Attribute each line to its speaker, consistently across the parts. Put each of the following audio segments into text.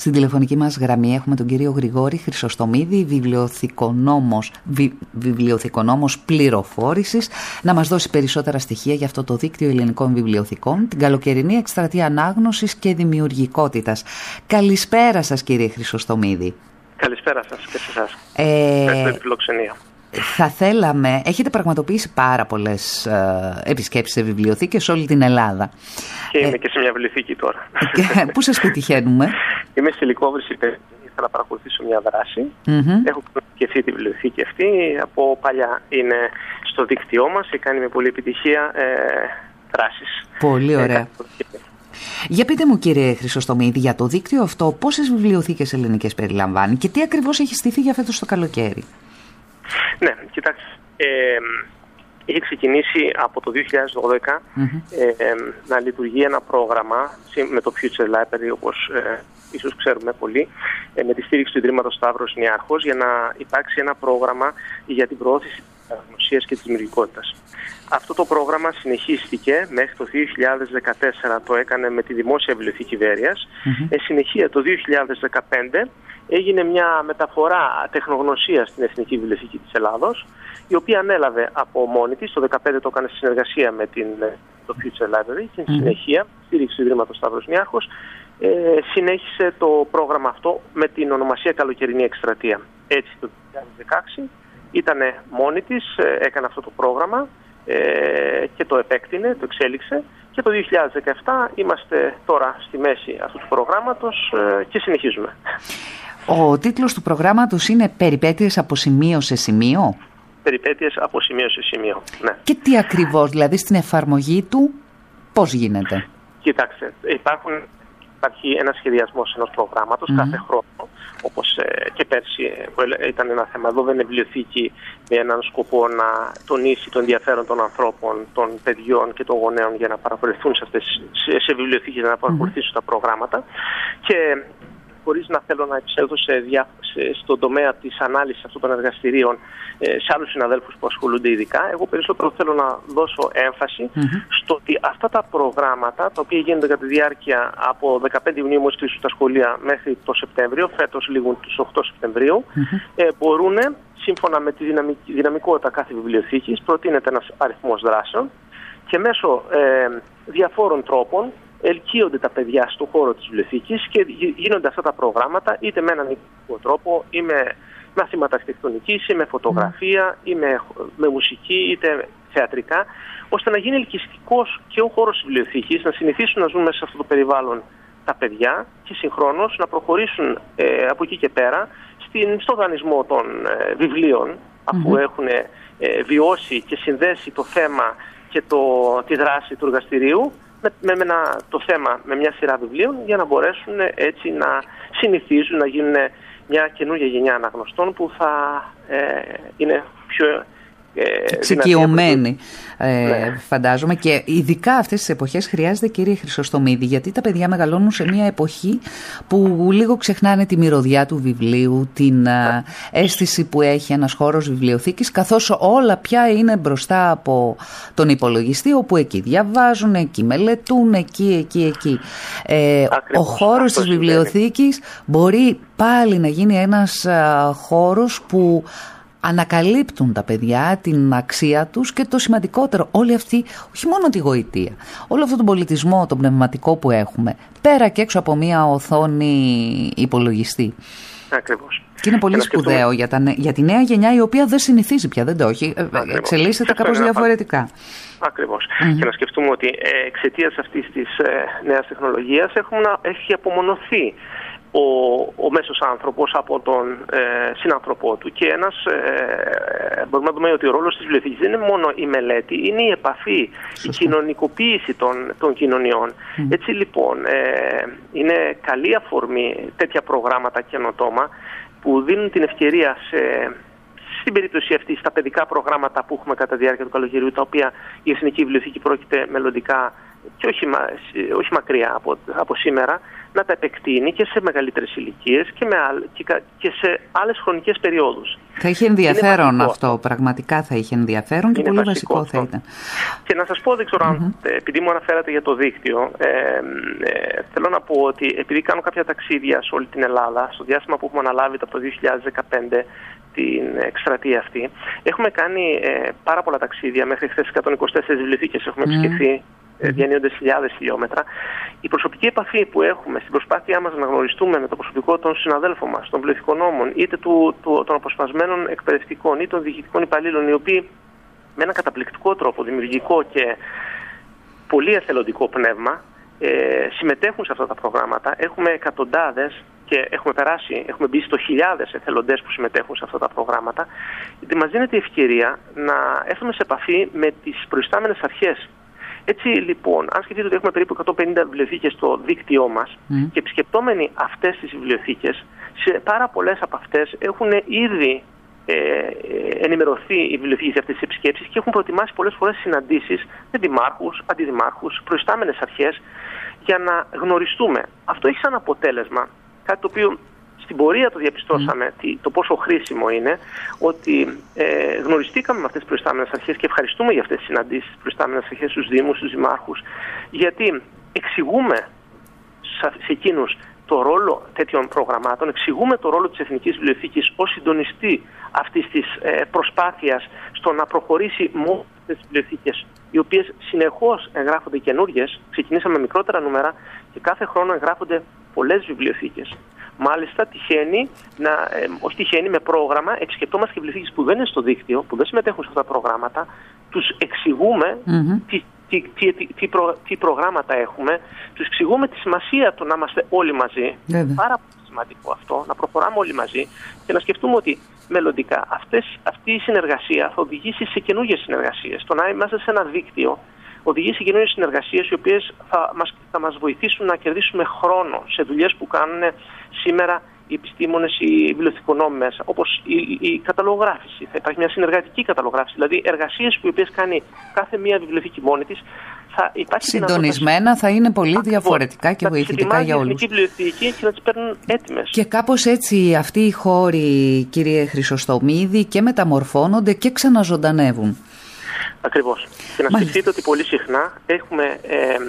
Speaker 1: Στην τηλεφωνική μας γραμμή έχουμε τον κύριο Γρηγόρη Χρυσοστομίδη, βιβλιοθηκονόμος πληροφόρησης, να μας δώσει περισσότερα στοιχεία για αυτό το δίκτυο ελληνικών βιβλιοθηκών, την καλοκαιρινή εκστρατεία ανάγνωσης και δημιουργικότητας. Καλησπέρα σας, κύριε Χρυσοστομίδη.
Speaker 2: Καλησπέρα σας και σε εσάς. Ευχαριστώ τη φιλοξενία.
Speaker 1: Θα θέλαμε, έχετε πραγματοποιήσει πάρα πολλές επισκέψεις σε βιβλιοθήκες σε όλη την Ελλάδα.
Speaker 2: Και είμαι και σε μια βιβλιοθήκη τώρα.
Speaker 1: Πού σας πετυχαίνουμε?
Speaker 2: Είμαι στη Λυκόβρηση, ήθελα να παρακολουθήσω μια δράση. Έχω επισκεφθεί τη βιβλιοθήκη αυτή. Από παλιά είναι στο δίκτυό μας και κάνει με πολλή επιτυχία δράσεις.
Speaker 1: Πολύ ωραία. Για πείτε μου, κύριε Χρυσοστομίδη, για το δίκτυο αυτό πόσες βιβλιοθήκες ελληνικές περιλαμβάνει και τι ακριβώς έχει στηθεί για φέτος το καλοκαίρι?
Speaker 2: Ναι, κοιτάξτε, είχε ξεκινήσει από το 2012 να λειτουργεί ένα πρόγραμμα με το Future Library, όπως ίσως ξέρουμε πολύ, με τη στήριξη του Ιδρύματος Σταύρος Νιάρχος, για να υπάρξει ένα πρόγραμμα για την προώθηση της αγνωσίας και της δημιουργικότητας. Αυτό το πρόγραμμα συνεχίστηκε μέχρι το 2014, το έκανε με τη Δημόσια Βιβλιοθήκη Βέρειας. Εν συνεχεία το 2015 έγινε μια μεταφορά τεχνογνωσίας στην Εθνική Βιβλιοθήκη της Ελλάδος, η οποία ανέλαβε από μόνη της, το 2015 το έκανε στη συνεργασία με το Future Library και στη συνεχεία, στήριξη του Ιδρύματος Σταύρος Νιάρχος, συνέχισε το πρόγραμμα αυτό με την ονομασία Καλοκαιρινή Εκστρατεία. Έτσι το 2016 ήταν μόνη της, έκανε αυτό το πρόγραμμα και το επέκτηνε, το εξέλιξε, και το 2017 είμαστε τώρα στη μέση αυτού του προγράμματος και συνεχίζουμε.
Speaker 1: Ο τίτλος του προγράμματος είναι «Περιπέτειες από σημείο σε σημείο».
Speaker 2: Περιπέτειες από σημείο σε σημείο, ναι. Και
Speaker 1: τι ακριβώς, δηλαδή στην εφαρμογή του, πώς γίνεται?
Speaker 2: Κοιτάξτε, υπάρχει ένας σχεδιασμός ενός προγράμματος κάθε χρόνο, όπως και πέρσι ήταν ένα θέμα. Εδώ δεν είναι βιβλιοθήκη με έναν σκοπό να τονίσει το ενδιαφέρον των ανθρώπων, των παιδιών και των γονέων για να παρακολουθούν σε βιβλιοθήκες, για να παρακολουθήσουν τα προγράμματα. Και χωρίς να θέλω να επισέλθω στον τομέα της ανάλυσης αυτών των εργαστηρίων σε άλλους συναδέλφους που ασχολούνται ειδικά, εγώ περισσότερο θέλω να δώσω έμφαση στο ότι αυτά τα προγράμματα, τα οποία γίνονται κατά τη διάρκεια από 15 Ιουνίου μόλις κλείσουν τα σχολεία μέχρι το Σεπτέμβριο, φέτος λήγουν τους 8 Σεπτεμβρίου, μπορούν, σύμφωνα με τη δυναμικότητα κάθε βιβλιοθήκης, προτείνεται ένας αριθμός δράσεων και μέσω διαφόρων τρόπων ελκύονται τα παιδιά στον χώρο της βιβλιοθήκης και γίνονται αυτά τα προγράμματα είτε με έναν ειδικό τρόπο ή με μαθήματα αρχιτεκτονικής ή με φωτογραφία ή με μουσική είτε θεατρικά, ώστε να γίνει ελκυστικός και ο χώρος της βιβλιοθήκης, να συνηθίσουν να ζουν μέσα σε αυτό το περιβάλλον τα παιδιά και συγχρόνως να προχωρήσουν από εκεί και πέρα στο δανεισμό των βιβλίων, αφού έχουν βιώσει και συνδέσει το θέμα και τη δράση του εργαστηρίου το θέμα με μια σειρά βιβλίων, για να μπορέσουν έτσι να συνηθίζουν να γίνουν μια καινούργια γενιά αναγνωστών που θα είναι πιο
Speaker 1: εξοικειωμένοι, φαντάζομαι, και ειδικά αυτές τις εποχές χρειάζεται, κύριε Χρυσοστομίδη, γιατί τα παιδιά μεγαλώνουν σε μια εποχή που λίγο ξεχνάνε τη μυρωδιά του βιβλίου, την αίσθηση που έχει ένας χώρος βιβλιοθήκης, καθώς όλα πια είναι μπροστά από τον υπολογιστή, όπου εκεί διαβάζουν, εκεί μελετούν, εκεί. Ο χώρος της βιβλιοθήκης μπορεί πάλι να γίνει ένας χώρος που ανακαλύπτουν τα παιδιά την αξία τους και το σημαντικότερο, όλη αυτή, όχι μόνο τη γοητεία, όλο αυτόν τον πολιτισμό, τον πνευματικό που έχουμε, πέρα και έξω από μια οθόνη υπολογιστή.
Speaker 2: Ακριβώς.
Speaker 1: Και είναι πολύ σπουδαίο για τη νέα γενιά, η οποία δεν συνηθίζει πια, δεν το έχει, εξελίσσεται κάπως διαφορετικά.
Speaker 2: Ακριβώς. Και να σκεφτούμε ότι εξαιτίας αυτής της νέας τεχνολογίας έχει απομονωθεί ο μέσος άνθρωπος από τον συνάνθρωπό του. Και μπορούμε να δούμε ότι ο ρόλος της βιβλιοθήκης δεν είναι μόνο η μελέτη, είναι η επαφή, η κοινωνικοποίηση των κοινωνιών. Έτσι λοιπόν είναι καλή αφορμή τέτοια προγράμματα καινοτόμα που δίνουν την ευκαιρία στην περίπτωση αυτή, στα παιδικά προγράμματα που έχουμε κατά τη διάρκεια του καλοκαιριού, τα οποία η Εθνική Βιβλιοθήκη πρόκειται μελλοντικά και όχι μακριά από σήμερα να τα επεκτείνει και σε μεγαλύτερες ηλικίες και σε άλλες χρονικές περιόδους.
Speaker 1: Θα είχε ενδιαφέρον αυτό, πραγματικά θα είχε ενδιαφέρον και πολύ βασικό θα ήταν.
Speaker 2: Και να σας πω, δεν ξέρω αν, επειδή μου αναφέρατε για το δίκτυο, θέλω να πω ότι επειδή κάνω κάποια ταξίδια σε όλη την Ελλάδα, στο διάστημα που έχουμε αναλάβει από το 2015 την εκστρατεία αυτή, έχουμε κάνει πάρα πολλά ταξίδια, μέχρι χθες 124 βιβλιοθήκες έχουμε επισκεφθεί, διανύονται χιλιάδες χιλιόμετρα. Η προσωπική επαφή που έχουμε στην προσπάθειά μας να γνωριστούμε με το προσωπικό των συναδέλφων μας, των βιβλιοθηκονόμων, είτε των αποσπασμένων εκπαιδευτικών ή των διοικητικών υπαλλήλων, οι οποίοι με ένα καταπληκτικό τρόπο, δημιουργικό και πολύ εθελοντικό πνεύμα, συμμετέχουν σε αυτά τα προγράμματα. Έχουμε εκατοντάδες και έχουμε μπει στο χιλιάδες εθελοντές που συμμετέχουν σε αυτά τα προγράμματα. Μας δίνεται η ευκαιρία να έρθουμε σε επαφή με τις προϊστάμενες αρχές. Έτσι λοιπόν, αν σκεφτείτε ότι έχουμε περίπου 150 βιβλιοθήκες στο δίκτυό μας και επισκεπτόμενοι αυτές τις βιβλιοθήκες, σε πάρα πολλές από αυτές έχουν ήδη ενημερωθεί οι βιβλιοθήκες για αυτές τις επισκέψεις και έχουν προετοιμάσει πολλές φορές συναντήσεις με δημάρχους, αντιδημάρχους, προϊστάμενες αρχές για να γνωριστούμε. Αυτό έχει σαν αποτέλεσμα κάτι το οποίο στην πορεία το διαπιστώσαμε το πόσο χρήσιμο είναι, ότι γνωριστήκαμε με αυτές τις προϊστάμενες αρχές και ευχαριστούμε για αυτές τις συναντήσεις, τις προϊστάμενες αρχές, στους δήμους, στους δημάρχους, γιατί εξηγούμε σε εκείνους το ρόλο τέτοιων προγραμμάτων, εξηγούμε το ρόλο της Εθνικής Βιβλιοθήκης ως συντονιστή αυτής της προσπάθειας στο να προχωρήσει μόνο τις βιβλιοθήκες, οι οποίες συνεχώς εγγράφονται καινούριες. Ξεκινήσαμε μικρότερα νούμερα και κάθε χρόνο εγγράφονται πολλές βιβλιοθήκες. Μάλιστα τυχαίνει με πρόγραμμα, επισκεπτόμαστε και βιβλιοθήκες που δεν είναι στο δίκτυο, που δεν συμμετέχουν σε αυτά τα προγράμματα, τους εξηγούμε τι προγράμματα έχουμε, τους εξηγούμε τη σημασία του να είμαστε όλοι μαζί. Πάρα πολύ σημαντικό αυτό, να προχωράμε όλοι μαζί και να σκεφτούμε ότι μελλοντικά αυτή η συνεργασία θα οδηγήσει σε καινούργιες συνεργασίες. Το να είμαστε σε ένα δίκτυο οδηγεί σε καινούργιες συνεργασίες οι οποίες θα μας βοηθήσουν να κερδίσουμε χρόνο σε δουλειές που κάνουν σήμερα οι επιστήμονες, οι βιβλιοθηκονόμοι μέσα, όπως η καταλογράφηση. Θα υπάρχει μια συνεργατική καταλογράφηση, δηλαδή εργασίες που οι οποίες κάνει κάθε μία βιβλιοθήκη μόνη της.
Speaker 1: Συντονισμένα θα είναι πολύ διαφορετικά και βοηθητικά για όλους.
Speaker 2: Να τις βιβλιοθήκη και να τις παίρνουν έτοιμες.
Speaker 1: Και κάπως έτσι αυτοί οι χώροι, κύριε Χρυσοστομίδη, και μεταμορφώνονται και ξαναζωντανεύουν.
Speaker 2: Ακριβώς. Και να σκεφτείτε ότι πολύ συχνά έχουμε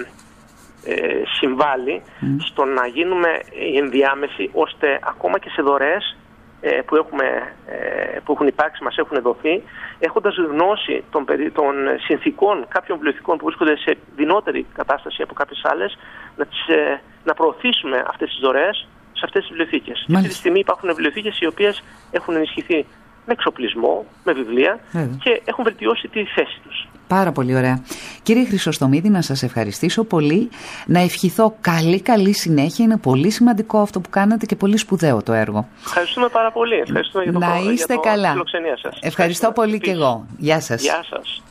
Speaker 2: συμβάλει στο να γίνουμε η ενδιάμεση, ώστε ακόμα και σε δωρεές που έχουν υπάρξει, μας έχουν δοθεί, έχοντας γνώση των συνθήκων κάποιων βιβλιοθηκών που βρίσκονται σε δεινότερη κατάσταση από κάποιες άλλες, να προωθήσουμε αυτές τις δωρεές σε αυτές τις βιβλιοθήκες. Αυτή τη στιγμή υπάρχουν βιβλιοθήκες οι οποίες έχουν ενισχυθεί με εξοπλισμό, με βιβλία και έχουν βελτιώσει τη θέση τους.
Speaker 1: Πάρα πολύ ωραία. Κύριε Χρυσοστομίδη, να σας ευχαριστήσω πολύ. Να ευχηθώ καλή συνέχεια. Είναι πολύ σημαντικό αυτό που κάνετε και πολύ σπουδαίο το έργο.
Speaker 2: Ευχαριστούμε πάρα πολύ. Ευχαριστούμε για
Speaker 1: να είστε καλά.
Speaker 2: φιλοξενία σας.
Speaker 1: Ευχαριστώ πολύ και εγώ. Γεια σας.
Speaker 2: Γεια σας.